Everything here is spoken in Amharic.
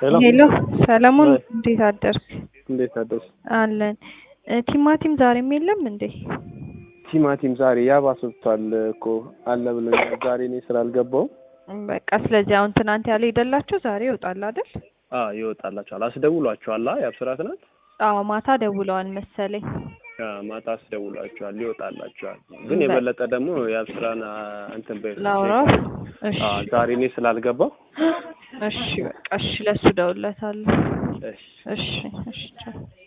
ሄሎ ሰለሞን እንዴት አደርክ? እንዴት አደርሽ? አለን። ቲማቲም ዛሬም የለም እንዴ? ቲማቲም ዛሬ ያባሰብቷል እኮ አለ ብለኝ ዛሬ እኔ ስራ አልገባው። በቃ ስለዚህ አሁን ትናንት ያለ ሄደላችሁ ዛሬ ይወጣል አይደል? ይወጣላችኋል። አስደውሏችኋል? ያብስራት ናት? ማታ ደውለዋል መሰለኝ። ማታ አስደውሏችኋል ይወጣላችኋል። ግን የበለጠ ደግሞ ያብስራና እንትን ላውራ። እሺ ዛሬ እኔ ስላልገባው እሺ በቃ እሺ ለሱ ደውለታለሁ። እሺ እሺ